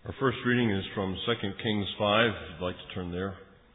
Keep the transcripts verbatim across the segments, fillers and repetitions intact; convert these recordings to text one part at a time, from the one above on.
Our first reading is from Second Kings five, if you'd like to turn there.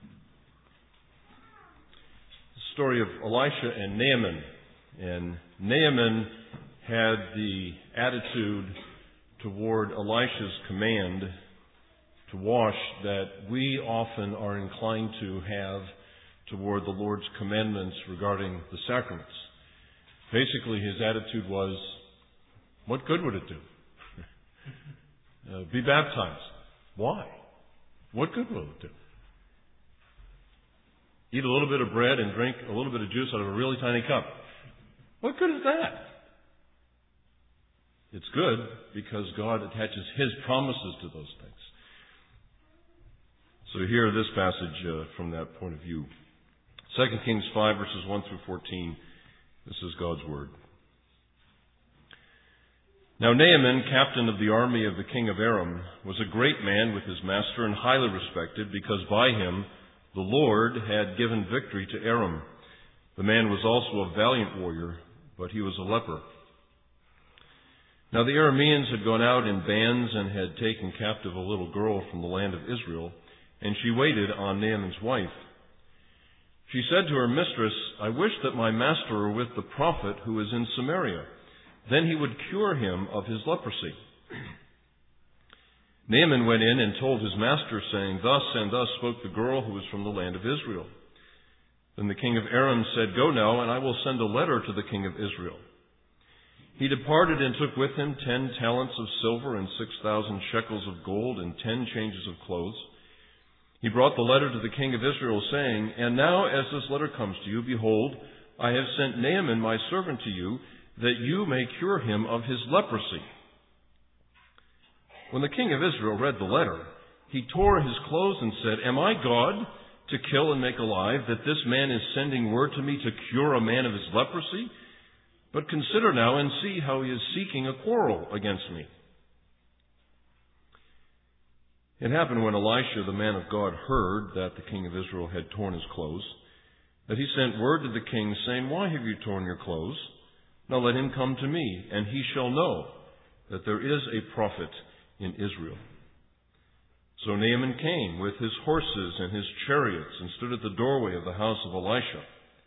The story of Elisha and Naaman. And Naaman had the attitude toward Elisha's command to wash that we often are inclined to have toward the Lord's commandments regarding the sacraments. Basically, his attitude was, what good would it do? Uh, be baptized. Why? What good will it do? Eat a little bit of bread and drink a little bit of juice out of a really tiny cup. What good is that? It's good because God attaches His promises to those things. So hear this passage uh, from that point of view. Second Kings five, verses one through fourteen. This is God's Word. Now Naaman, captain of the army of the king of Aram, was a great man with his master and highly respected, because by him the Lord had given victory to Aram. The man was also a valiant warrior, but he was a leper. Now the Arameans had gone out in bands and had taken captive a little girl from the land of Israel, and she waited on Naaman's wife. She said to her mistress, I wish that my master were with the prophet who is in Samaria. Then he would cure him of his leprosy. Naaman went in and told his master, saying, Thus and thus spoke the girl who was from the land of Israel. Then the king of Aram said, Go now, and I will send a letter to the king of Israel. He departed and took with him ten talents of silver and six thousand shekels of gold and ten changes of clothes. He brought the letter to the king of Israel, saying, And now as this letter comes to you, behold, I have sent Naaman my servant to you, that you may cure him of his leprosy. When the king of Israel read the letter, he tore his clothes and said, Am I God to kill and make alive, that this man is sending word to me to cure a man of his leprosy? But consider now and see how he is seeking a quarrel against me. It happened when Elisha, the man of God, heard that the king of Israel had torn his clothes, that he sent word to the king, saying, Why have you torn your clothes? Now let him come to me, and he shall know that there is a prophet in Israel. So Naaman came with his horses and his chariots and stood at the doorway of the house of Elisha.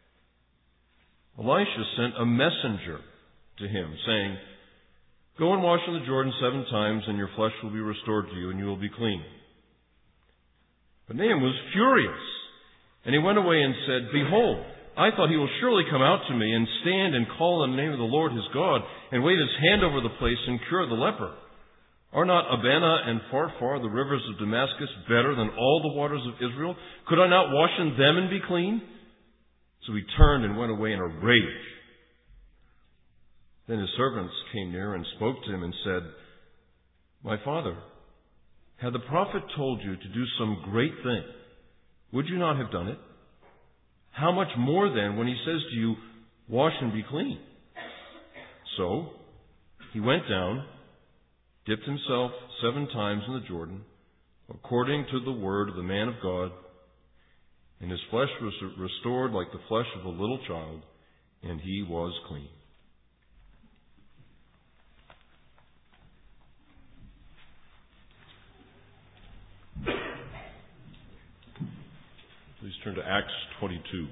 Elisha sent a messenger to him, saying, Go and wash in the Jordan seven times, and your flesh will be restored to you, and you will be clean. But Naaman was furious, and he went away and said, Behold, I thought he will surely come out to me and stand and call on the name of the Lord his God and wave his hand over the place and cure the leper. Are not Abana and Pharpar, the rivers of Damascus, better than all the waters of Israel? Could I not wash in them and be clean? So he turned and went away in a rage. Then his servants came near and spoke to him and said, My father, had the prophet told you to do some great thing, would you not have done it? How much more then when he says to you, Wash and be clean? So he went down, dipped himself seven times in the Jordan, according to the word of the man of God, and his flesh was restored like the flesh of a little child, and he was clean. Please turn to Acts twenty-two.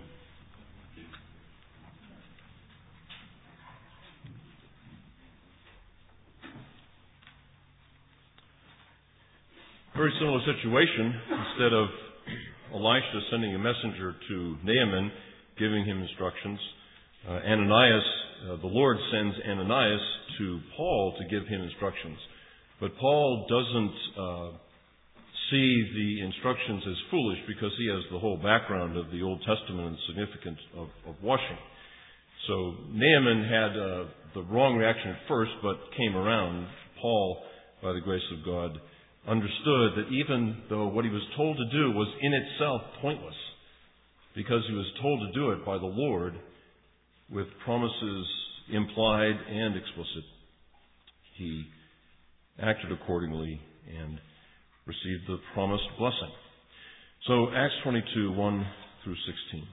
Very similar situation. Instead of Elisha sending a messenger to Naaman, giving him instructions, uh, Ananias, uh, the Lord sends Ananias to Paul to give him instructions. But Paul doesn't uh, see the instructions as foolish because he has the whole background of the Old Testament and the significance of, of washing. So Naaman had uh, the wrong reaction at first, but came around. Paul, by the grace of God, understood that even though what he was told to do was in itself pointless, because he was told to do it by the Lord with promises implied and explicit, he acted accordingly and received the promised blessing. So Acts twenty-two, one through sixteen.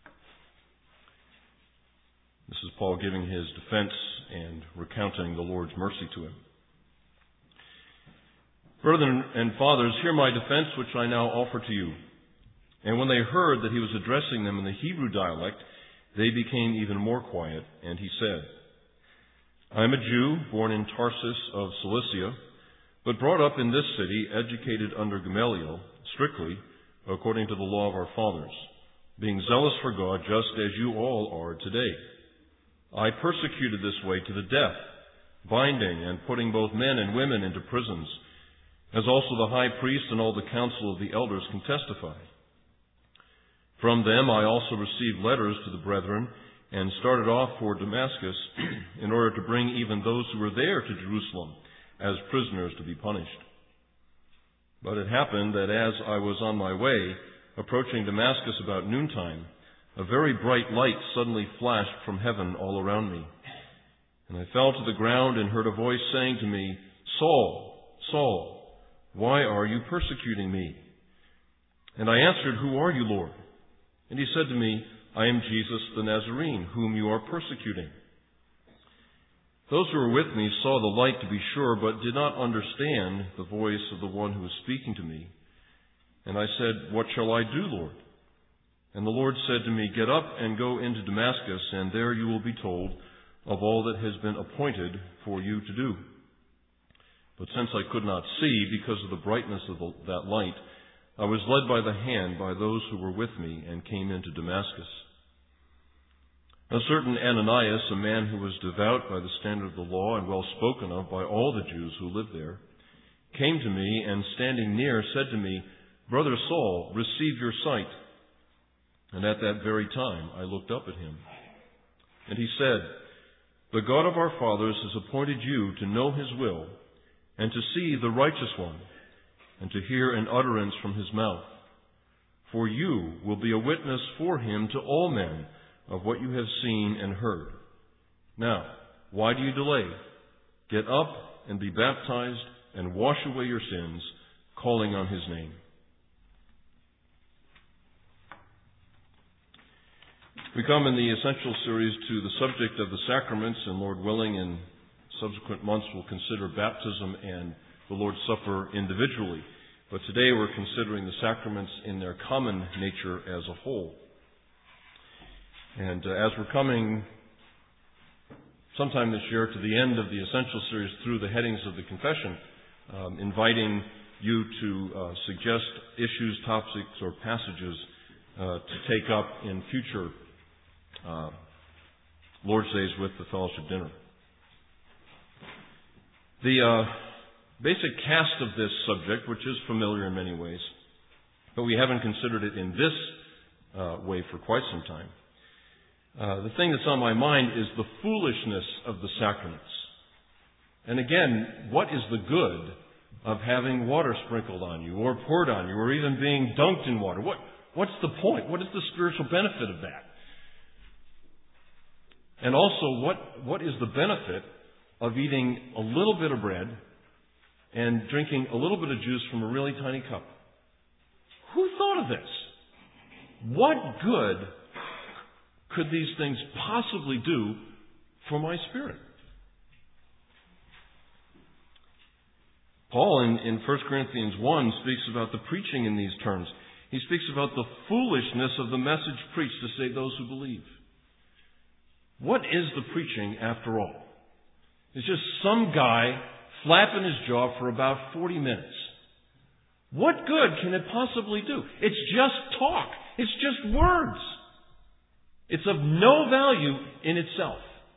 This is Paul giving his defense and recounting the Lord's mercy to him. Brethren and fathers, hear my defense which I now offer to you. And when they heard that he was addressing them in the Hebrew dialect, they became even more quiet, and he said, I am a Jew, born in Tarsus of Cilicia, but brought up in this city, educated under Gamaliel, strictly, according to the law of our fathers, being zealous for God, just as you all are today. I persecuted this way to the death, binding and putting both men and women into prisons, as also the high priest and all the council of the elders can testify. From them I also received letters to the brethren, and started off for Damascus in order to bring even those who were there to Jerusalem as prisoners to be punished. But it happened that as I was on my way, approaching Damascus about noontime, a very bright light suddenly flashed from heaven all around me. And I fell to the ground and heard a voice saying to me, Saul, Saul, why are you persecuting me? And I answered, Who are you, Lord? And he said to me, I am Jesus the Nazarene, whom you are persecuting. Those who were with me saw the light, to be sure, but did not understand the voice of the one who was speaking to me. And I said, What shall I do, Lord? And the Lord said to me, Get up and go into Damascus, and there you will be told of all that has been appointed for you to do. But since I could not see because of the brightness of the, that light, I was led by the hand by those who were with me and came into Damascus. A certain Ananias, a man who was devout by the standard of the law and well spoken of by all the Jews who lived there, came to me and standing near said to me, Brother Saul, receive your sight. And at that very time I looked up at him. And he said, The God of our fathers has appointed you to know his will, and to see the righteous one, and to hear an utterance from his mouth. For you will be a witness for him to all men of what you have seen and heard. Now, why do you delay? Get up and be baptized and wash away your sins, calling on his name. We come in the Essential Series to the subject of the sacraments, and Lord willing, in subsequent months we'll consider baptism and the Lord's Supper individually. But today we're considering the sacraments in their common nature as a whole. And uh, as we're coming sometime this year to the end of the Essential Series through the headings of the confession, um, inviting you to uh, suggest issues, topics, or passages uh, to take up in future uh, Lord's Days with the Fellowship Dinner. The uh, basic cast of this subject, which is familiar in many ways, but we haven't considered it in this uh, way for quite some time. Uh, the thing that's on my mind is the foolishness of the sacraments. And again, what is the good of having water sprinkled on you, or poured on you, or even being dunked in water? What, what's the point? What is the spiritual benefit of that? And also, what, what is the benefit of eating a little bit of bread and drinking a little bit of juice from a really tiny cup? Who thought of this? What good could these things possibly do for my spirit? Paul in, in First Corinthians one speaks about the preaching in these terms. He speaks about the foolishness of the message preached to save those who believe. What is the preaching after all? It's just some guy flapping his jaw for about forty minutes. What good can it possibly do? It's just talk. It's just words. It's of no value in itself.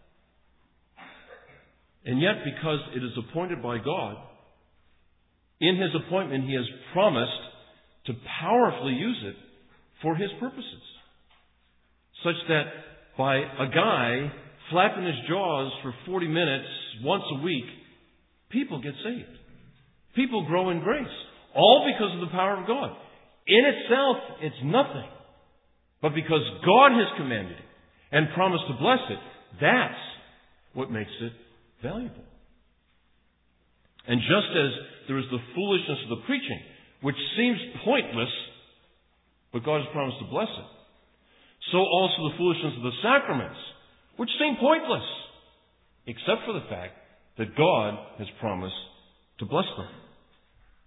And yet, because it is appointed by God, in His appointment He has promised to powerfully use it for His purposes. Such that by a guy flapping his jaws for forty minutes once a week, people get saved. People grow in grace. All because of the power of God. In itself, it's nothing. But because God has commanded it and promised to bless it, that's what makes it valuable. And just as there is the foolishness of the preaching, which seems pointless, but God has promised to bless it, so also the foolishness of the sacraments, which seem pointless, except for the fact that God has promised to bless them.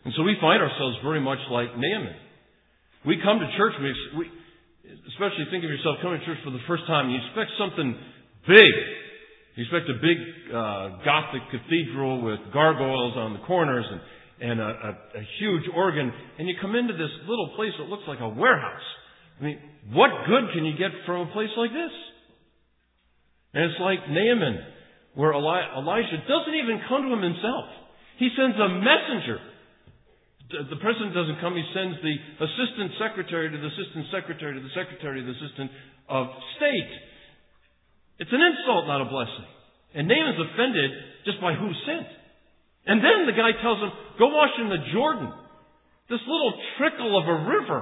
And so we find ourselves very much like Naaman. We come to church, we, we especially think of yourself coming to church for the first time, you expect something big. You expect a big uh, Gothic cathedral with gargoyles on the corners and, and a, a, a huge organ, and you come into this little place that looks like a warehouse. I mean, what good can you get from a place like this? And it's like Naaman, where Eli- Elijah doesn't even come to him himself. He sends a messenger. The president doesn't come, he sends the assistant secretary to the assistant secretary to the secretary to the assistant of state. It's an insult, not a blessing. And Naaman's offended just by who's sent. And then the guy tells him, go wash in the Jordan. This little trickle of a river.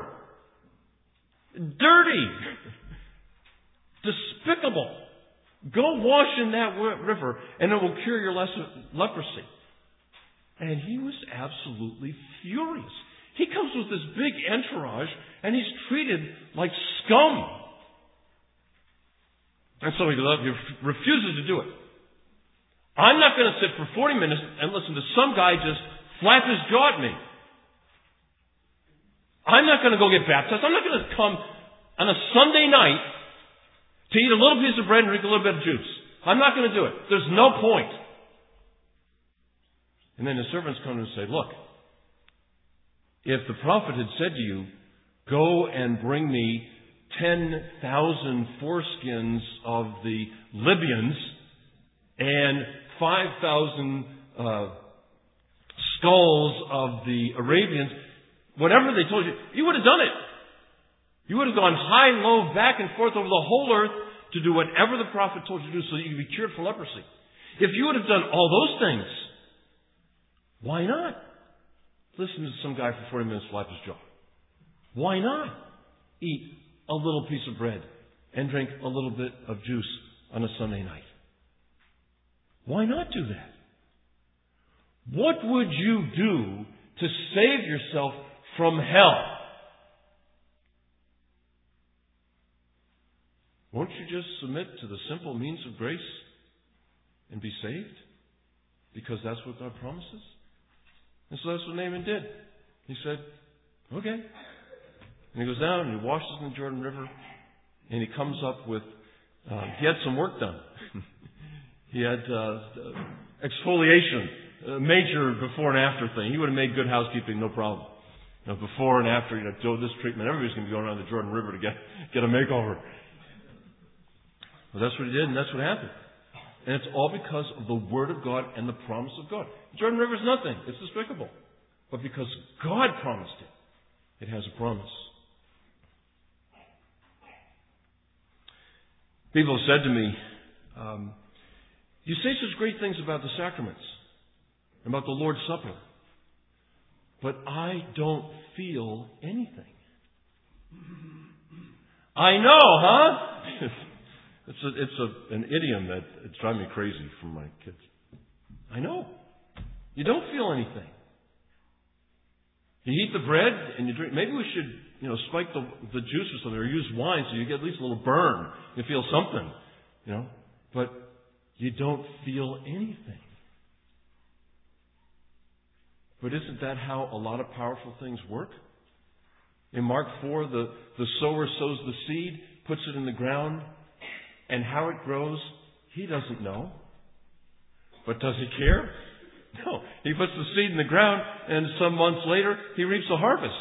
Dirty. Despicable. Go wash in that river and it will cure your leprosy. And he was absolutely furious. He comes with this big entourage and he's treated like scum. And so he refuses to do it. I'm not going to sit for forty minutes and listen to some guy just flap his jaw at me. I'm not going to go get baptized. I'm not going to come on a Sunday night to eat a little piece of bread and drink a little bit of juice. I'm not going to do it. There's no point. And then the servants come and say, look, if the prophet had said to you, go and bring me ten thousand foreskins of the Libyans and five thousand uh, skulls of the Arabians, whatever they told you, you would have done it. You would have gone high and low, back and forth over the whole earth to do whatever the prophet told you to do so that you could be cured from leprosy. If you would have done all those things, why not listen to some guy for forty minutes flap his jaw? Why not eat a little piece of bread and drink a little bit of juice on a Sunday night? Why not do that? What would you do to save yourself from hell? Won't you just submit to the simple means of grace and be saved? Because that's what God promises. And so that's what Naaman did. He said, okay. And he goes down and he washes in the Jordan River and he comes up with, uh, he had some work done. He had uh, exfoliation, a major before and after thing. He would have made good housekeeping, no problem. You know, before and after, you know, do this treatment. Everybody's going to be going around the Jordan River to get, get a makeover. Well, that's what he did and that's what happened. And it's all because of the Word of God and the promise of God. The Jordan River is nothing. It's despicable. But because God promised it, it has a promise. People have said to me, um, you say such great things about the sacraments, about the Lord's Supper, but I don't feel anything. I know, huh? It's a, it's a, an idiom that it's driving me crazy from my kids. I know. You don't feel anything. You eat the bread and you drink. Maybe we should, you know, spike the, the juice or something, or use wine so you get at least a little burn. You feel something, you know. But you don't feel anything. But isn't that how a lot of powerful things work? In Mark four, the, the sower sows the seed, puts it in the ground, and how it grows, he doesn't know. But does he care? No. He puts the seed in the ground, and some months later, he reaps a harvest.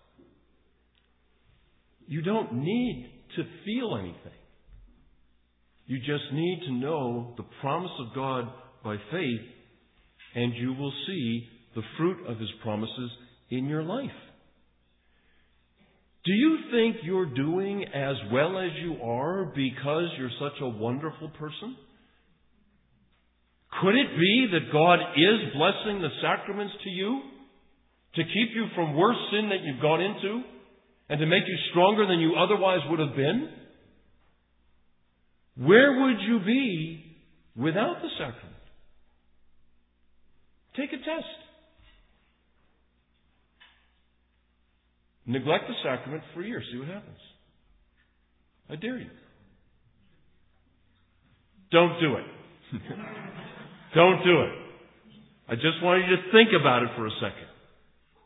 You don't need to feel anything. You just need to know the promise of God by faith, and you will see the fruit of His promises in your life. Do you think you're doing as well as you are because you're such a wonderful person? Could it be that God is blessing the sacraments to you to keep you from worse sin that you've got into and to make you stronger than you otherwise would have been? Where would you be without the sacrament? Take a test. Neglect the sacrament for a year. See what happens. I dare you. Don't do it. Don't do it. I just want you to think about it for a second.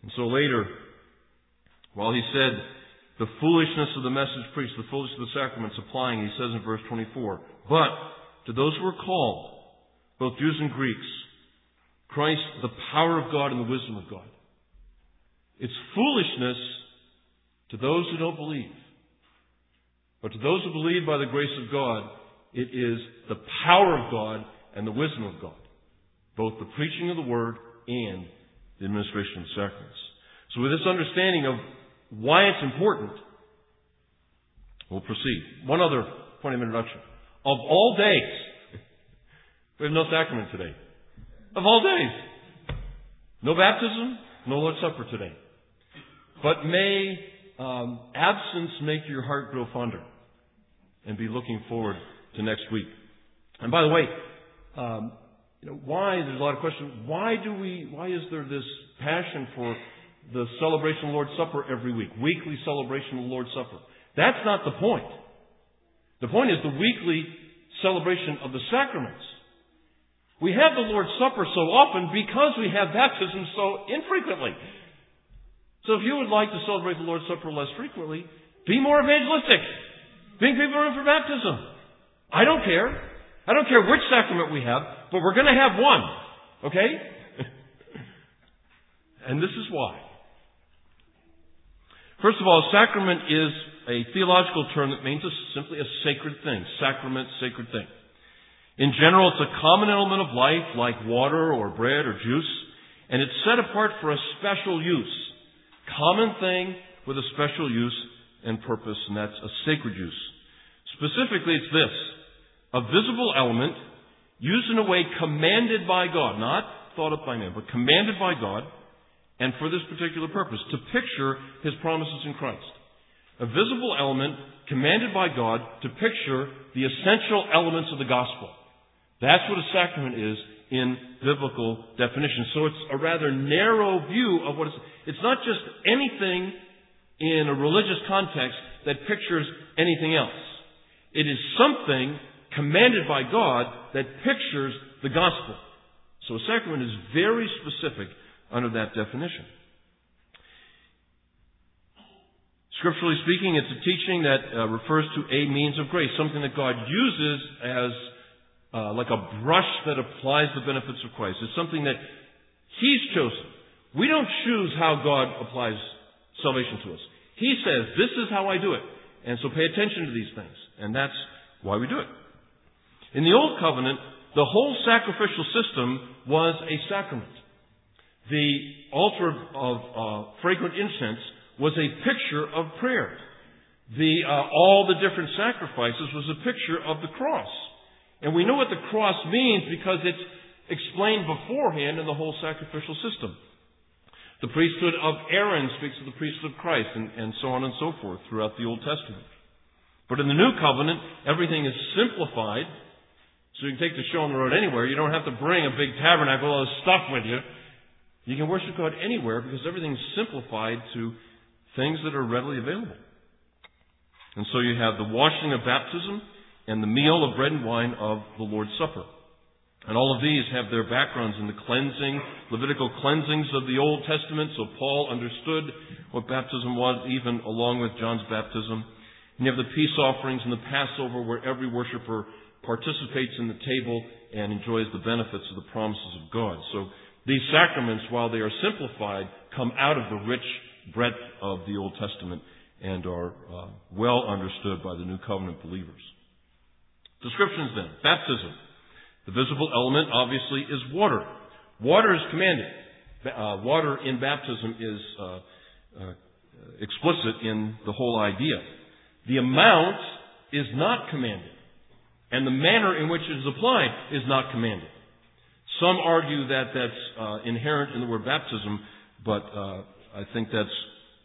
And so later, while he said, the foolishness of the message preached, the foolishness of the sacraments applying, he says in verse twenty-four, but to those who are called, both Jews and Greeks, Christ, the power of God and the wisdom of God. It's foolishness to those who don't believe. But to those who believe by the grace of God, it is the power of God and the wisdom of God. Both the preaching of the Word and the administration of the sacraments. So with this understanding of why it's important, we'll proceed. One other point of introduction. Of all days, we have no sacrament today. Of all days. No baptism, no Lord's Supper today. But may um, absence make your heart grow fonder and be looking forward to next week. And by the way, um, you know, why, there's a lot of questions, why do we, why is there this passion for the celebration of the Lord's Supper every week? Weekly celebration of the Lord's Supper. That's not the point. The point is the weekly celebration of the sacraments. We have the Lord's Supper so often because we have baptism so infrequently. So if you would like to celebrate the Lord's Supper less frequently, be more evangelistic. Bring people in for baptism. I don't care. I don't care which sacrament we have, but we're going to have one. Okay? And this is why. First of all, sacrament is a theological term that means a, simply a sacred thing. Sacrament, sacred thing. In general, it's a common element of life, like water or bread or juice, and it's set apart for a special use. Common thing with a special use and purpose, and that's a sacred use. Specifically, it's this: a visible element used in a way commanded by God, not thought up by man, but commanded by God, and for this particular purpose, to picture His promises in Christ. A visible element commanded by God to picture the essential elements of the gospel. That's what a sacrament is in biblical definition. So it's a rather narrow view of what it's... It's not just anything in a religious context that pictures anything else. It is something commanded by God that pictures the gospel. So a sacrament is very specific under that definition. Scripturally speaking, it's a teaching that uh, refers to a means of grace, something that God uses as uh, like a brush that applies the benefits of Christ. It's something that He's chosen. We don't choose how God applies salvation to us. He says, this is how I do it. And so pay attention to these things. And that's why we do it. In the Old Covenant, the whole sacrificial system was a sacrament. The altar of uh, fragrant incense was a picture of prayer. The uh, all the different sacrifices was a picture of the cross. And we know what the cross means because it's explained beforehand in the whole sacrificial system. The priesthood of Aaron speaks of the priesthood of Christ, and, and so on and so forth throughout the Old Testament. But in the New Covenant, everything is simplified, so you can take the show on the road anywhere. You don't have to bring a big tabernacle, all this stuff with you. You can worship God anywhere because everything's simplified to things that are readily available. And so you have the washing of baptism and the meal of bread and wine of the Lord's Supper. And all of these have their backgrounds in the cleansing, Levitical cleansings of the Old Testament. So Paul understood what baptism was, even along with John's baptism. And you have the peace offerings and the Passover, where every worshiper participates in the table and enjoys the benefits of the promises of God. So these sacraments, while they are simplified, come out of the rich breadth of the Old Testament and are uh, well understood by the New Covenant believers. Descriptions then. Baptism. The visible element, obviously, is water. Water is commanded. Uh, water in baptism is uh, uh, explicit in the whole idea. The amount is not commanded, and the manner in which it is applied is not commanded. Some argue that that's uh, inherent in the word baptism, but uh, I think that's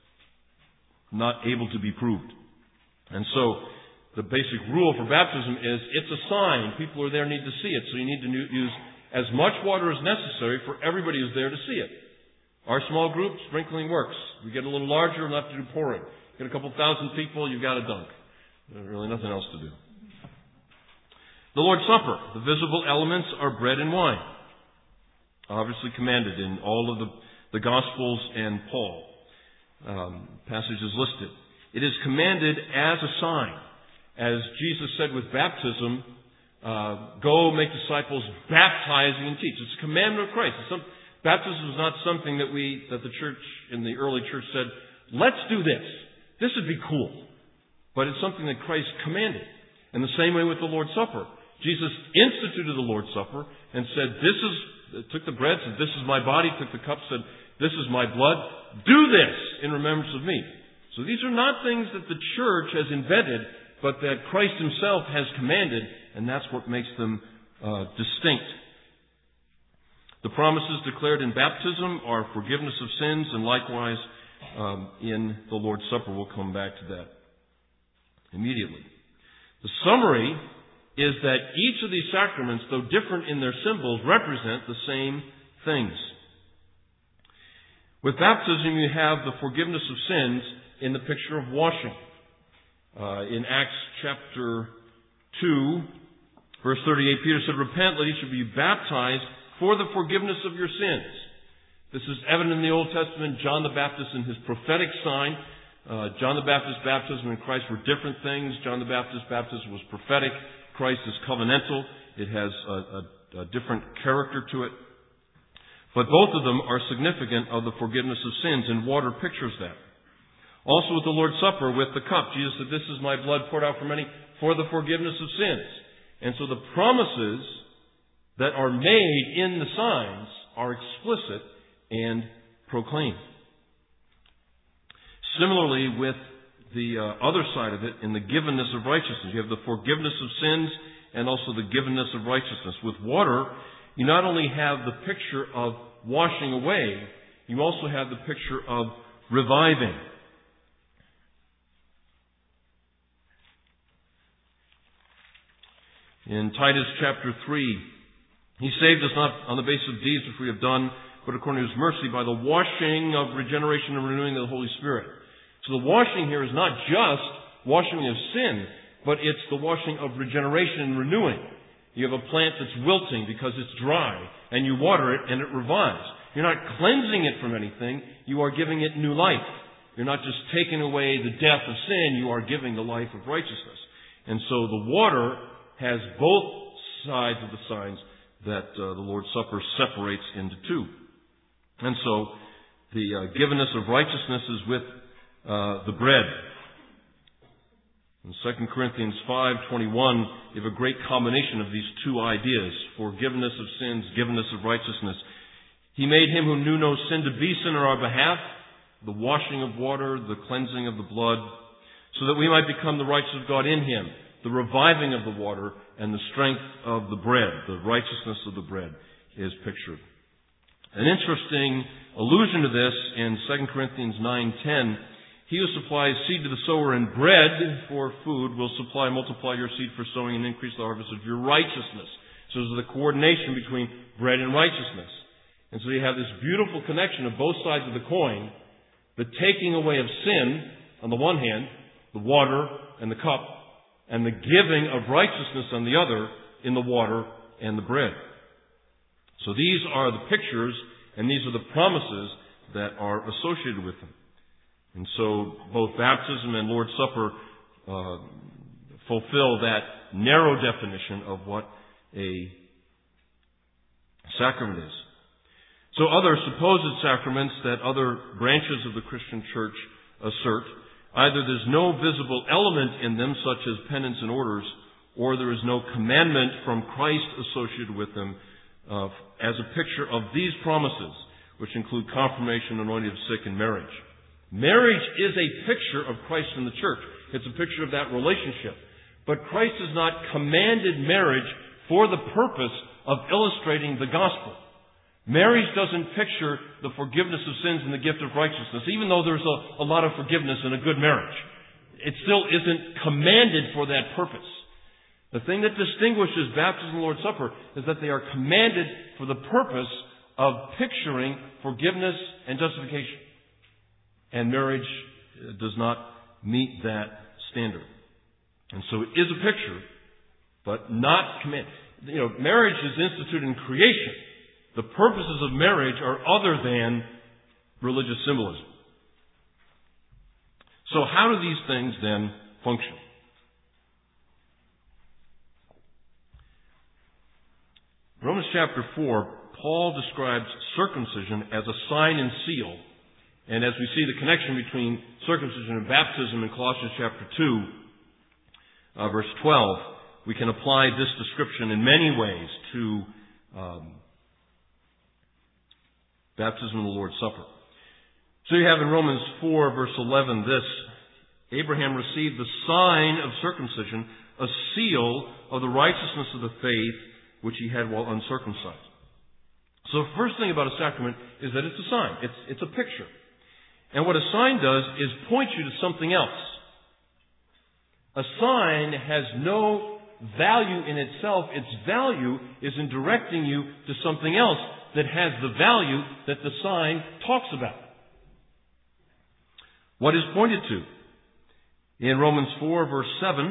not able to be proved. And so the basic rule for baptism is it's a sign. People who are there need to see it, so you need to use as much water as necessary for everybody who's there to see it. Our small group, sprinkling works. We get a little larger, we'll have to do pouring. Get a couple thousand people, you've got a dunk. There's really nothing else to do. The Lord's Supper. The visible elements are bread and wine. Obviously commanded in all of the the Gospels and Paul. Um, passages listed. It is commanded as a sign. As Jesus said with baptism, uh, go make disciples, baptizing and teach. It's a commandment of Christ. It's some, baptism is not something that we, that the church in the early church said, let's do this. This would be cool. But it's something that Christ commanded. In the same way with the Lord's Supper. Jesus instituted the Lord's Supper and said, this is, took the bread, said, this is my body, took the cup, said, this is my blood. Do this in remembrance of me. So these are not things that the church has invented, but that Christ himself has commanded, and that's what makes them uh, distinct. The promises declared in baptism are forgiveness of sins, and likewise um, in the Lord's Supper. We'll come back to that immediately. The summary is that each of these sacraments, though different in their symbols, represent the same things. With baptism, you have the forgiveness of sins in the picture of washing. Uh, in Acts chapter two, verse thirty-eight, Peter said, repent, let each of you be baptized for the forgiveness of your sins. This is evident in the Old Testament. John the Baptist in his prophetic sign. Uh, John the Baptist's baptism and Christ were different things. John the Baptist's baptism was prophetic. Christ is covenantal. It has a, a, a different character to it. But both of them are significant of the forgiveness of sins, and water pictures that. Also with the Lord's Supper, with the cup, Jesus said, this is my blood poured out for many for the forgiveness of sins. And so the promises that are made in the signs are explicit and proclaimed. Similarly, with the uh, other side of it, in the givenness of righteousness, you have the forgiveness of sins and also the givenness of righteousness. With water, you not only have the picture of washing away, you also have the picture of reviving. In Titus chapter three, he saved us not on the basis of deeds which we have done, but according to his mercy by the washing of regeneration and renewing of the Holy Spirit. So the washing here is not just washing of sin, but it's the washing of regeneration and renewing. You have a plant that's wilting because it's dry, and you water it and it revives. You're not cleansing it from anything, you are giving it new life. You're not just taking away the death of sin, you are giving the life of righteousness. And so the water has both sides of the signs that uh, the Lord's Supper separates into two. And so the uh, givenness of righteousness is with uh, the bread. In Second Corinthians five twenty-one, you have a great combination of these two ideas, forgiveness of sins, givenness of righteousness. He made him who knew no sin to be sin on our behalf, the washing of water, the cleansing of the blood, so that we might become the righteousness of God in him, the reviving of the water, and the strength of the bread, the righteousness of the bread is pictured. An interesting allusion to this in Second Corinthians nine ten, he who supplies seed to the sower and bread for food will supply and multiply your seed for sowing and increase the harvest of your righteousness. So there's the coordination between bread and righteousness. And so you have this beautiful connection of both sides of the coin, the taking away of sin on the one hand, the water and the cup, and the giving of righteousness on the other in the water and the bread. So these are the pictures and these are the promises that are associated with them. And so both baptism and Lord's Supper uh, fulfill that narrow definition of what a sacrament is. So other supposed sacraments that other branches of the Christian church assert, either there's no visible element in them, such as penance and orders, or there is no commandment from Christ associated with them uh, as a picture of these promises, which include confirmation, anointing of sick, and marriage. Marriage is a picture of Christ in the church. It's a picture of that relationship. But Christ has not commanded marriage for the purpose of illustrating the gospel. Marriage doesn't picture the forgiveness of sins and the gift of righteousness, even though there's a, a lot of forgiveness in a good marriage. It still isn't commanded for that purpose. The thing that distinguishes baptism and Lord's Supper is that they are commanded for the purpose of picturing forgiveness and justification. And marriage does not meet that standard. And so it is a picture, but not commanded. You know, marriage is instituted in creation. The purposes of marriage are other than religious symbolism. So how do these things then function? Romans chapter four, Paul describes circumcision as a sign and seal. And as we see the connection between circumcision and baptism in Colossians chapter two, uh, verse twelve, we can apply this description in many ways to um, baptism and the Lord's Supper. So you have in Romans four, verse eleven, this: Abraham received the sign of circumcision, a seal of the righteousness of the faith which he had while uncircumcised. So the first thing about a sacrament is that it's a sign. It's, it's a picture. And what a sign does is point you to something else. A sign has no value in itself. Its value is in directing you to something else that has the value that the sign talks about. What is pointed to? In Romans four, verse seven,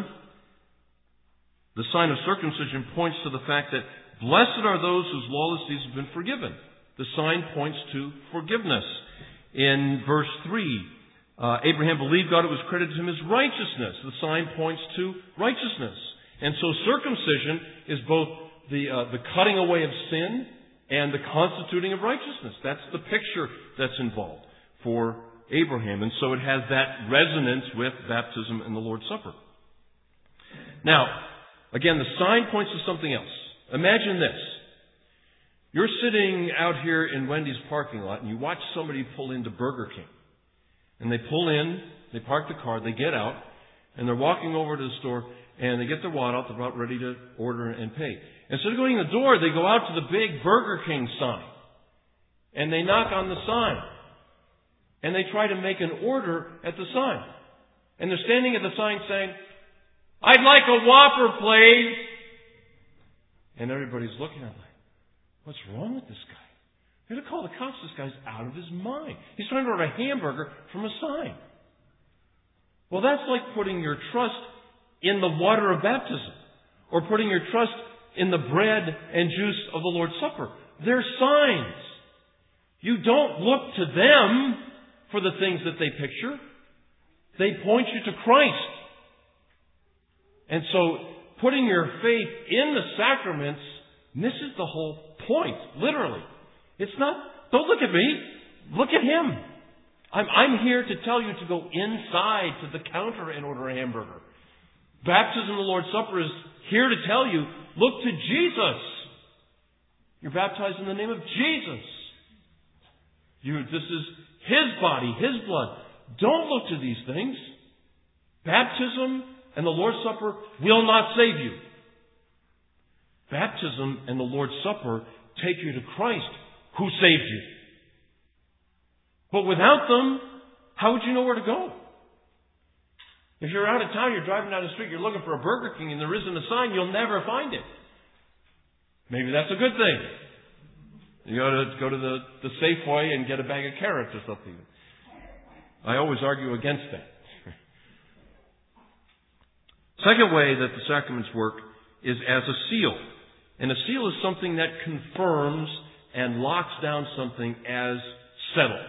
the sign of circumcision points to the fact that blessed are those whose lawless deeds have been forgiven. The sign points to forgiveness. In verse three, uh, Abraham believed God, it was credited to him as righteousness. The sign points to righteousness. And so circumcision is both the, uh, the cutting away of sin and the constituting of righteousness. That's the picture that's involved for Abraham. And so it has that resonance with baptism and the Lord's Supper. Now, again, the sign points to something else. Imagine this. You're sitting out here in Wendy's parking lot and you watch somebody pull into Burger King. And they pull in, they park the car, they get out, and they're walking over to the store, and they get their wallet out, they're about ready to order and pay. Instead of going in the door, they go out to the big Burger King sign. And they knock on the sign. And they try to make an order at the sign. And they're standing at the sign saying, "I'd like a Whopper, please." And everybody's looking at them like, what's wrong with this guy? You're going to call the cops. This guy's out of his mind. He's trying to order a hamburger from a sign. Well, that's like putting your trust in the water of baptism, or putting your trust in the bread and juice of the Lord's Supper. They're signs. You don't look to them for the things that they picture. They point you to Christ. And so, putting your faith in the sacraments misses the whole point, literally. It's not, don't look at me, look at Him. I'm, I'm here to tell you to go inside to the counter and order a hamburger. Baptism of the Lord's Supper is here to tell you, look to Jesus. You're baptized in the name of Jesus. You, this is His body, His blood. Don't look to these things. Baptism and the Lord's Supper will not save you. Baptism and the Lord's Supper take you to Christ, who saved you. But without them, how would you know where to go? If you're out of town, you're driving down the street, you're looking for a Burger King and there isn't a sign, you'll never find it. Maybe that's a good thing. You got to go to the, the Safeway and get a bag of carrots or something. I always argue against that. Second way that the sacraments work is as a seal. And a seal is something that confirms and locks down something as settled.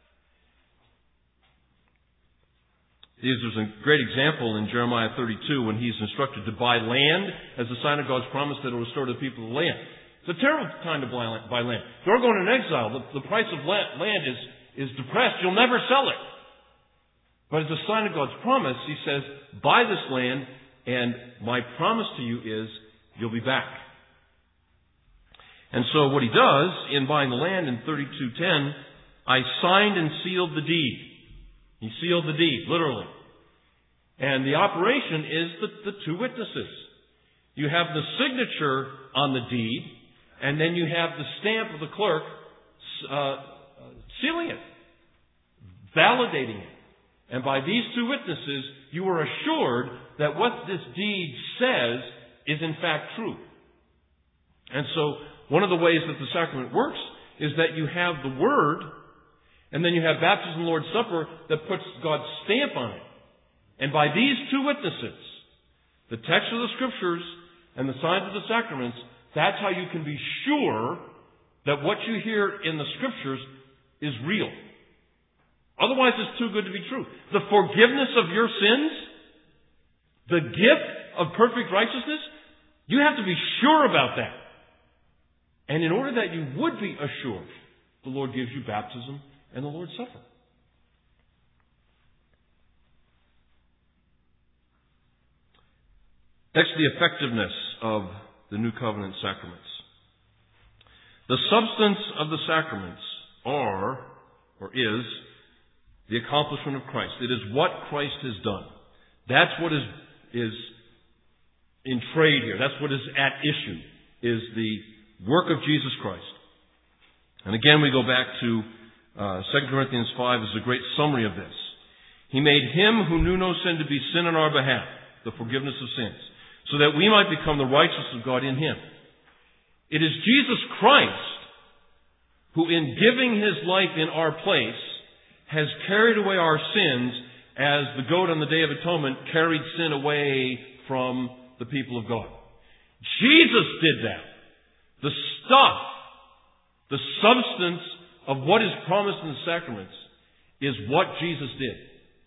There's a great example in Jeremiah thirty-two when he's instructed to buy land as a sign of God's promise that it will restore the people the land. It's a terrible time to buy land. You're going in exile. The, the price of land is, is depressed. You'll never sell it. But as a sign of God's promise, He says, buy this land, and my promise to you is you'll be back. And so what he does in buying the land in thirty-two ten, I signed and sealed the deed. He sealed the deed, literally. And the operation is the, the two witnesses. You have the signature on the deed, and then you have the stamp of the clerk uh, sealing it, validating it. And by these two witnesses, you are assured that what this deed says is in fact true. And so, one of the ways that the sacrament works is that you have the Word, and then you have baptism and the Lord's Supper that puts God's stamp on it. And by these two witnesses, the text of the Scriptures and the signs of the sacraments, that's how you can be sure that what you hear in the Scriptures is real. Otherwise, it's too good to be true. The forgiveness of your sins, the gift of perfect righteousness, you have to be sure about that. And in order that you would be assured, the Lord gives you baptism and the Lord's Supper. Next, the effectiveness of the New Covenant sacraments. The substance of the sacraments are, or is, the accomplishment of Christ. It is what Christ has done. That's what is, is in trade here. That's what is at issue, is the work of Jesus Christ. And again, we go back to uh, Second Corinthians five as a great summary of this. He made him who knew no sin to be sin on our behalf, the forgiveness of sins, so that we might become the righteousness of God in him. It is Jesus Christ who, in giving his life in our place, has carried away our sins as the goat on the Day of Atonement carried sin away from the people of God. Jesus did that. The stuff, the substance of what is promised in the sacraments is what Jesus did.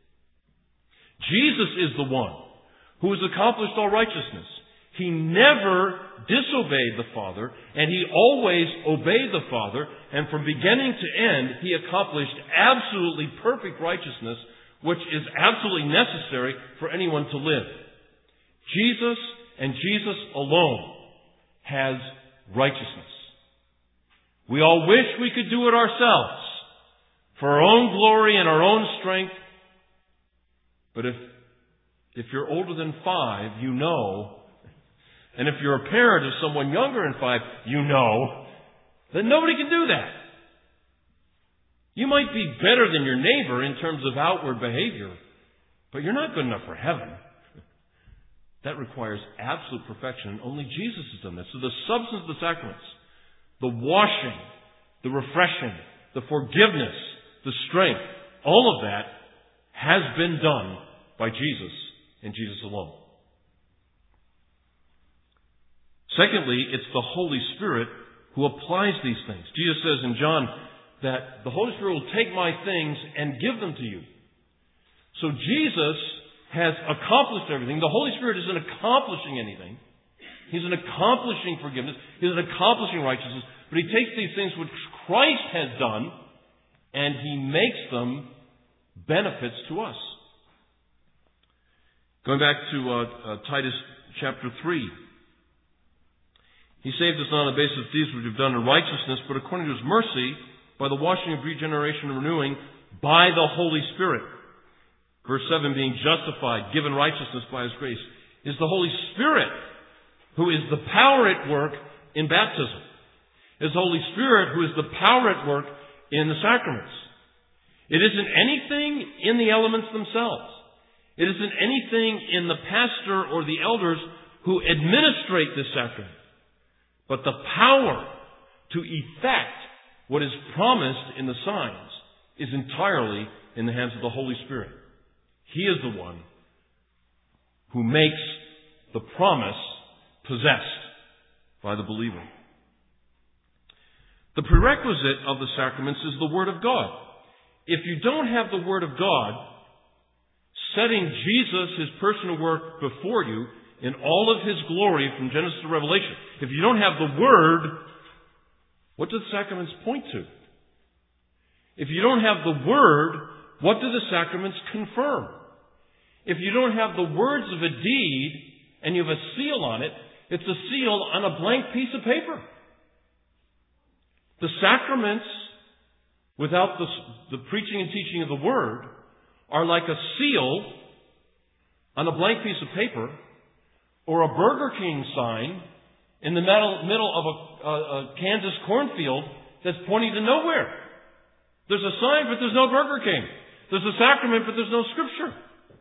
Jesus is the one who has accomplished all righteousness. He never disobeyed the Father, and he always obeyed the Father, and from beginning to end, he accomplished absolutely perfect righteousness, which is absolutely necessary for anyone to live. Jesus and Jesus alone has righteousness. We all wish we could do it ourselves, for our own glory and our own strength. But if, if you're older than five, you know, and if you're a parent of someone younger than five, you know that nobody can do that. You might be better than your neighbor in terms of outward behavior, but you're not good enough for heaven. That requires absolute perfection, and only Jesus has done that. So the substance of the sacraments, the washing, the refreshing, the forgiveness, the strength, all of that has been done by Jesus and Jesus alone. Secondly, it's the Holy Spirit who applies these things. Jesus says in John that the Holy Spirit will take my things and give them to you. So Jesus has accomplished everything. The Holy Spirit isn't accomplishing anything. He's an accomplishing forgiveness. He's an accomplishing righteousness. But he takes these things which Christ has done and he makes them benefits to us. Going back to uh, uh, Titus chapter three. He saved us not on the basis of deeds which we've done in righteousness, but according to his mercy, by the washing of regeneration and renewing, by the Holy Spirit. Verse seven, being justified, given righteousness by his grace, is the Holy Spirit who is the power at work in baptism. It's the Holy Spirit who is the power at work in the sacraments. It isn't anything in the elements themselves. It isn't anything in the pastor or the elders who administrate this sacrament. But the power to effect what is promised in the signs is entirely in the hands of the Holy Spirit. He is the one who makes the promise possessed by the believer. The prerequisite of the sacraments is the Word of God. If you don't have the Word of God, setting Jesus, his personal work, before you in all of his glory from Genesis to Revelation, if you don't have the Word, what do the sacraments point to? If you don't have the Word, what do the sacraments confirm? If you don't have the words of a deed and you have a seal on it, it's a seal on a blank piece of paper. The sacraments, without the, the preaching and teaching of the Word, are like a seal on a blank piece of paper, or a Burger King sign in the middle, middle of a, a, a Kansas cornfield that's pointing to nowhere. There's a sign, but there's no Burger King. There's a sacrament, but there's no Scripture.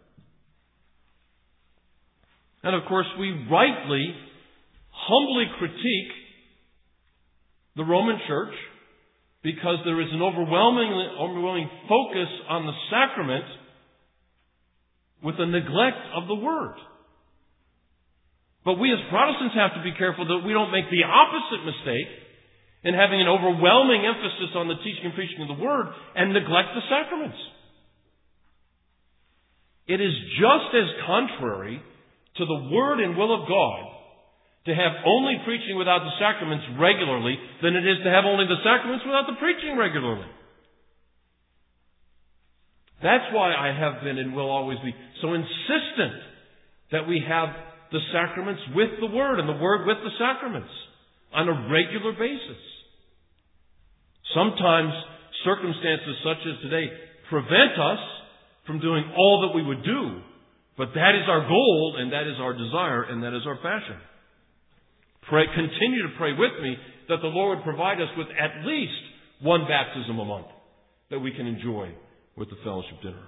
And of course, we rightly, humbly critique the Roman Church because there is an overwhelming, overwhelming focus on the sacrament with a neglect of the Word. But we as Protestants have to be careful that we don't make the opposite mistake in having an overwhelming emphasis on the teaching and preaching of the Word and neglect the sacraments. It is just as contrary to the Word and will of God to have only preaching without the sacraments regularly than it is to have only the sacraments without the preaching regularly. That's why I have been and will always be so insistent that we have the sacraments with the Word and the Word with the sacraments on a regular basis. Sometimes circumstances such as today prevent us from doing all that we would do, but that is our goal and that is our desire and that is our passion. Pray, continue to pray with me that the Lord would provide us with at least one baptism a month that we can enjoy with the fellowship dinner.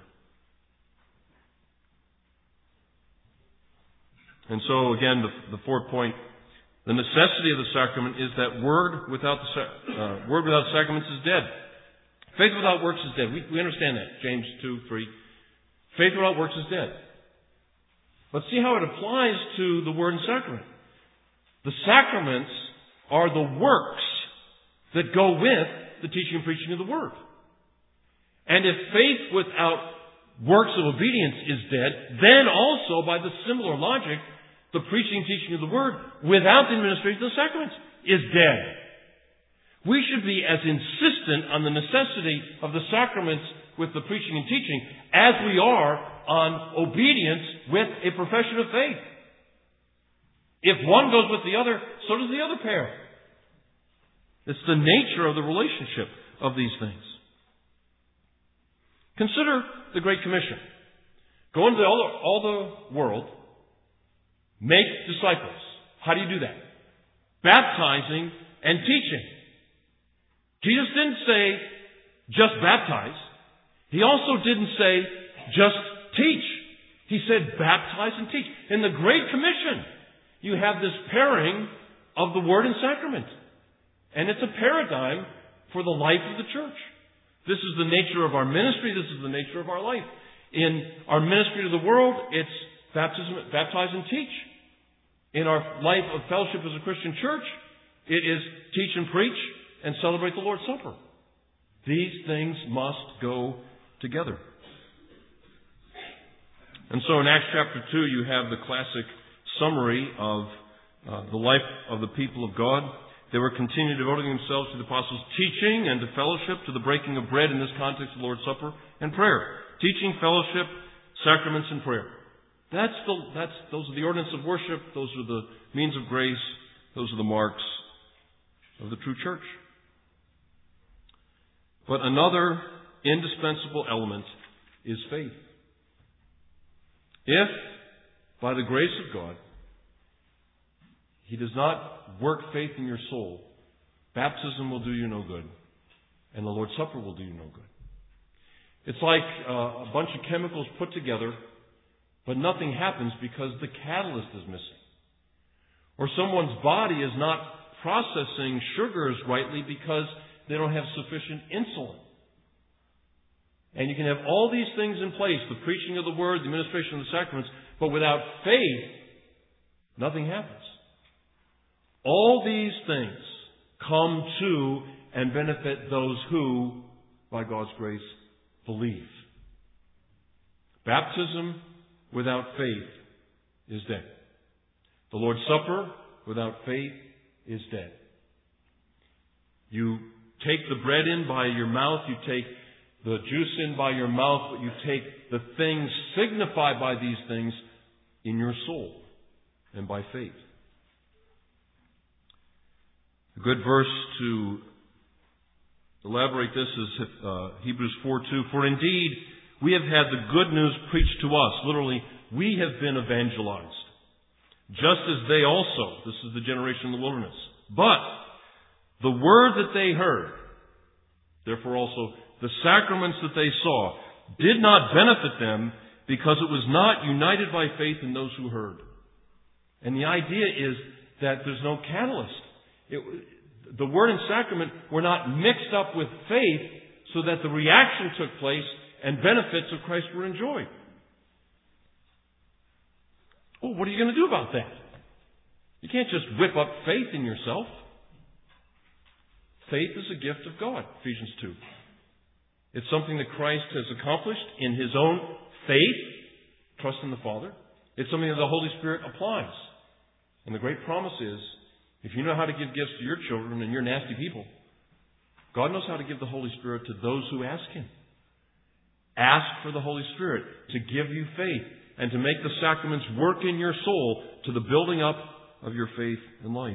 And so again, the, the fourth point, the necessity of the sacrament is that word without the uh, word without sacraments is dead. Faith without works is dead. We, we understand that. James two, three. Faith without works is dead. But see how it applies to the word and sacrament. The sacraments are the works that go with the teaching and preaching of the word. And if faith without works of obedience is dead, then also, by the similar logic, the preaching and teaching of the word without the administration of the sacraments is dead. We should be as insistent on the necessity of the sacraments with the preaching and teaching as we are on obedience with a profession of faith. If one goes with the other, so does the other pair. It's the nature of the relationship of these things. Consider the Great Commission. Go into all the, all the world, make disciples. How do you do that? Baptizing and teaching. Jesus didn't say, just baptize. He also didn't say, just teach. He said, baptize and teach. In the Great Commission, you have this pairing of the Word and Sacrament. And it's a paradigm for the life of the church. This is the nature of our ministry. This is the nature of our life. In our ministry to the world, it's baptism, baptize and teach. In our life of fellowship as a Christian church, it is teach and preach and celebrate the Lord's Supper. These things must go together. And so in Acts chapter two, you have the classic summary of uh, the life of the people of God. They were continually devoting themselves to the apostles' teaching and to fellowship, to the breaking of bread, in this context, the Lord's Supper, and prayer. Teaching, fellowship, sacraments, and prayer. That's the, that's, those are the ordinances of worship. Those are the means of grace. Those are the marks of the true church. But another indispensable element is faith. If, by the grace of God, He does not work faith in your soul, baptism will do you no good, and the Lord's Supper will do you no good. It's like uh, a bunch of chemicals put together, but nothing happens because the catalyst is missing. Or someone's body is not processing sugars rightly because they don't have sufficient insulin. And you can have all these things in place, the preaching of the Word, the administration of the sacraments, but without faith, nothing happens. All these things come to and benefit those who, by God's grace, believe. Baptism without faith is dead. The Lord's Supper without faith is dead. You take the bread in by your mouth, you take the juice in by your mouth, but you take the things signified by these things in your soul and by faith. A good verse to elaborate this is uh, Hebrews four two. For indeed, we have had the good news preached to us. Literally, we have been evangelized. Just as they also. This is the generation in the wilderness. But the word that they heard, therefore also the sacraments that they saw, did not benefit them because it was not united by faith in those who heard. And the idea is that there's no catalyst. It, the Word and Sacrament were not mixed up with faith so that the reaction took place and benefits of Christ were enjoyed. Well, what are you going to do about that? You can't just whip up faith in yourself. Faith is a gift of God, Ephesians two. It's something that Christ has accomplished in His own faith trust in the Father. It's something that the Holy Spirit applies. And the great promise is, if you know how to give gifts to your children and you're nasty people, God knows how to give the Holy Spirit to those who ask Him. Ask for the Holy Spirit to give you faith and to make the sacraments work in your soul to the building up of your faith and life.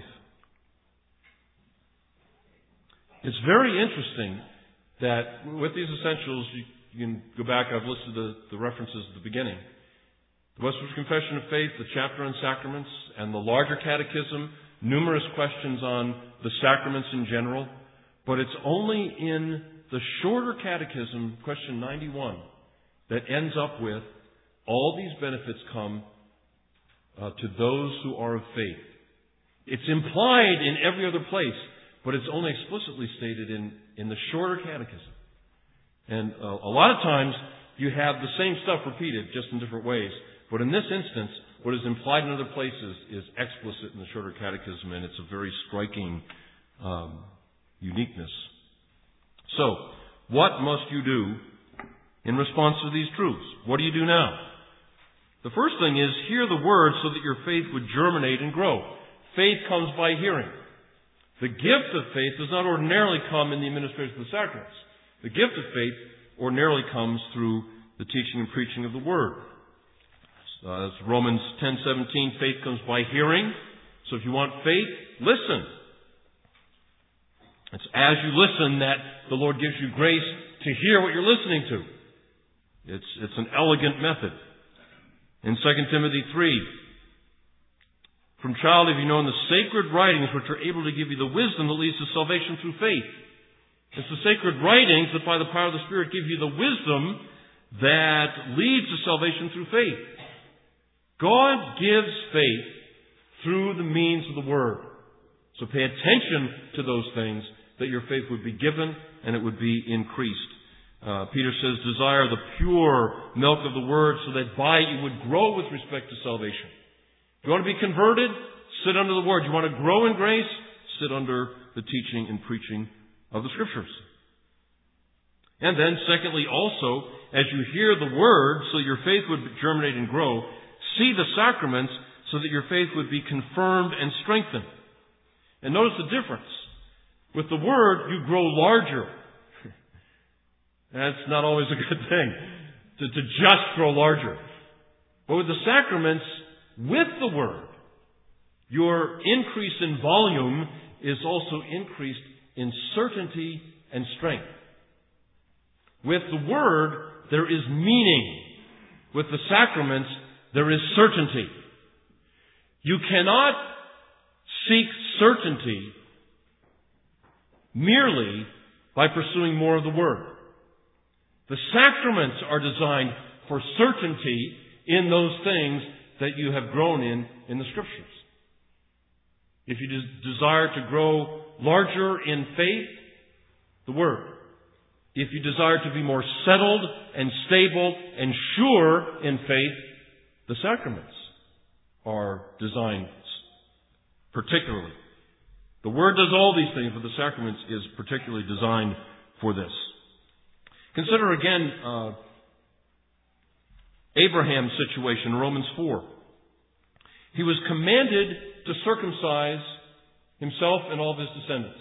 It's very interesting that with these essentials, you, you can go back, I've listed the, the references at the beginning. The Westminster Confession of Faith, the chapter on sacraments, and the larger catechism, numerous questions on the sacraments in general. But it's only in the shorter catechism, question ninety-one, that ends up with, all these benefits come uh, to those who are of faith. It's implied in every other place, but it's only explicitly stated in, in the shorter catechism. And uh, a lot of times you have the same stuff repeated, just in different ways. But in this instance, what is implied in other places is explicit in the shorter catechism, and it's a very striking um, uniqueness. So, what must you do in response to these truths? What do you do now? The first thing is, hear the word so that your faith would germinate and grow. Faith comes by hearing. The gift of faith does not ordinarily come in the administration of the sacraments. The gift of faith ordinarily comes through the teaching and preaching of the word. Uh, that's Romans ten seventeen, faith comes by hearing. So if you want faith, listen. It's as you listen that the Lord gives you grace to hear what you're listening to. It's, it's an elegant method. In Second Timothy three, from childhood have you known the sacred writings which are able to give you the wisdom that leads to salvation through faith. It's the sacred writings that by the power of the Spirit give you the wisdom that leads to salvation through faith. God gives faith through the means of the Word. So pay attention to those things, that your faith would be given and it would be increased. Uh, Peter says, desire the pure milk of the Word so that by it you would grow with respect to salvation. If you want to be converted, sit under the Word. You want to grow in grace, sit under the teaching and preaching of the Scriptures. And then, secondly, also, as you hear the Word, so your faith would germinate and grow, see the sacraments so that your faith would be confirmed and strengthened. And notice the difference. With the Word, you grow larger. That's not always a good thing, to, to just grow larger. But with the sacraments, with the Word, your increase in volume is also increased in certainty and strength. With the Word, there is meaning. With the sacraments, there is certainty. You cannot seek certainty merely by pursuing more of the Word. The sacraments are designed for certainty in those things that you have grown in in the Scriptures. If you des- desire to grow larger in faith, the Word. If you desire to be more settled and stable and sure in faith, the sacraments are designed particularly. The Word does all these things, but the sacraments is particularly designed for this. Consider again uh, Abraham's situation in Romans four. He was commanded to circumcise himself and all of his descendants.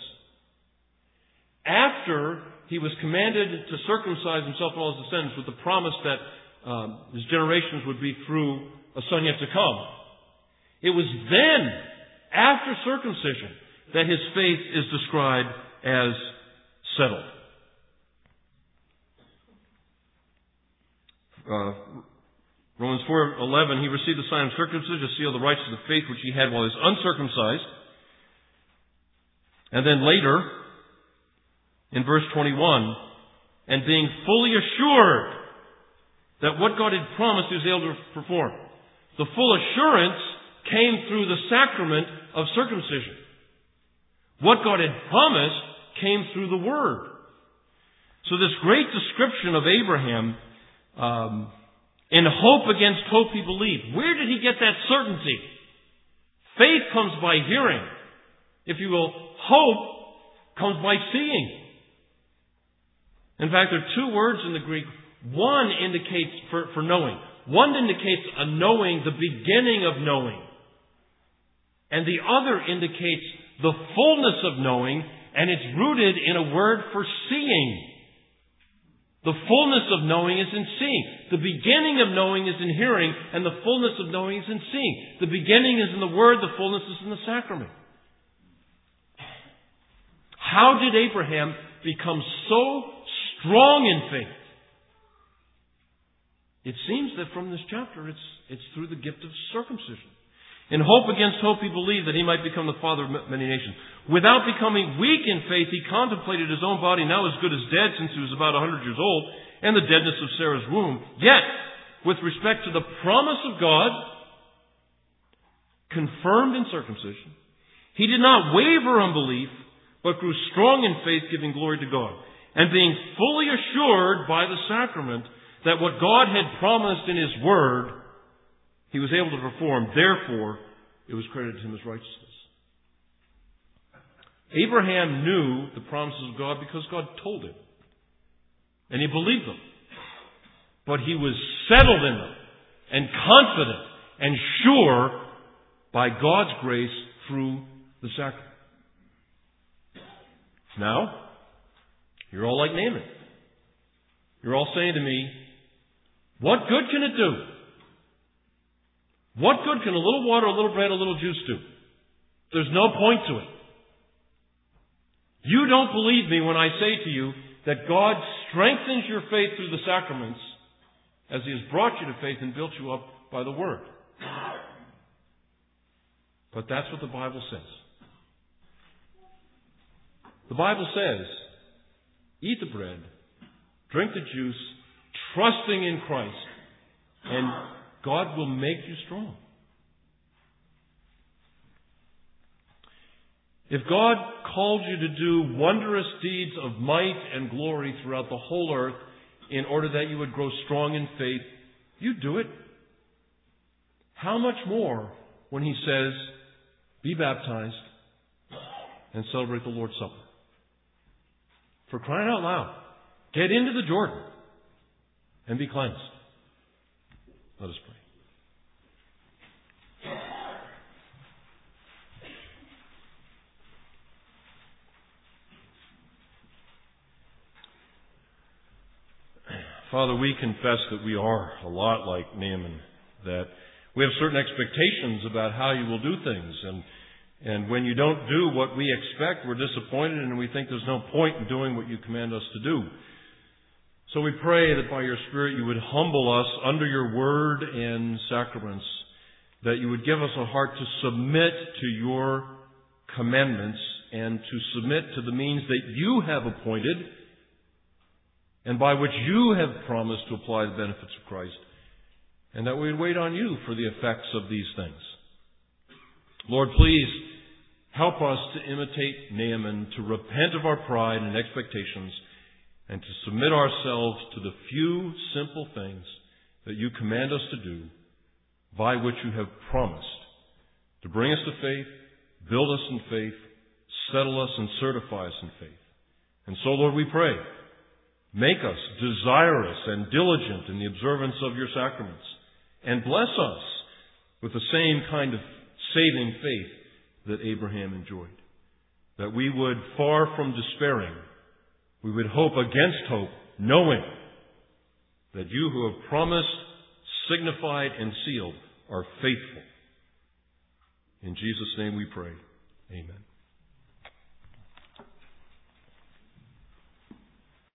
After he was commanded to circumcise himself and all his descendants with the promise that um, his generations would be through a son yet to come, it was then, after circumcision, that his faith is described as settled. Uh, Romans four eleven, he received the sign of circumcision, a seal of the righteousness of faith which he had while he was uncircumcised. And then later, in verse twenty-one, and being fully assured that what God had promised he was able to perform. The full assurance came through the sacrament of circumcision. What God had promised came through the Word. So this great description of Abraham, um, in hope against hope he believed. Where did he get that certainty? Faith comes by hearing. If you will, hope comes by seeing. In fact, there are two words in the Greek. One indicates for, for knowing. One indicates a knowing, the beginning of knowing. And the other indicates the fullness of knowing, and it's rooted in a word for seeing. The fullness of knowing is in seeing. The beginning of knowing is in hearing, and the fullness of knowing is in seeing. The beginning is in the Word, the fullness is in the sacrament. How did Abraham become so strong in faith? It seems that from this chapter, it's, it's through the gift of circumcision. In hope against hope, he believed that he might become the father of many nations. Without becoming weak in faith, he contemplated his own body, now as good as dead, since he was about a hundred years old, and the deadness of Sarah's womb. Yet, with respect to the promise of God, confirmed in circumcision, he did not waver on belief, but grew strong in faith, giving glory to God. And being fully assured by the sacrament that what God had promised in His Word, he was able to perform. Therefore, it was credited to him as righteousness. Abraham knew the promises of God because God told him. And he believed them. But he was settled in them and confident and sure by God's grace through the sacrament. Now, you're all like Naaman. You're all saying to me, what good can it do? What good can a little water, a little bread, a little juice do? There's no point to it. You don't believe me when I say to you that God strengthens your faith through the sacraments as He has brought you to faith and built you up by the Word. But that's what the Bible says. The Bible says, eat the bread, drink the juice, trusting in Christ, and God will make you strong. If God called you to do wondrous deeds of might and glory throughout the whole earth in order that you would grow strong in faith, you'd do it. How much more when He says, be baptized and celebrate the Lord's Supper? For crying out loud, get into the Jordan and be cleansed. Let us pray. Father, we confess that we are a lot like Naaman, that we have certain expectations about how you will do things, and and when you don't do what we expect, we're disappointed and we think there's no point in doing what you command us to do. So we pray that by your Spirit you would humble us under your word and sacraments, that you would give us a heart to submit to your commandments and to submit to the means that you have appointed and by which you have promised to apply the benefits of Christ, and that we would wait on you for the effects of these things. Lord, please help us to imitate Naaman, to repent of our pride and expectations, and to submit ourselves to the few simple things that you command us to do, by which you have promised to bring us to faith, build us in faith, settle us and certify us in faith. And so, Lord, we pray, make us desirous and diligent in the observance of your sacraments, and bless us with the same kind of saving faith that Abraham enjoyed. That we would, far from despairing, we would hope against hope, knowing that you who have promised, signified, and sealed are faithful. In Jesus' name we pray. Amen.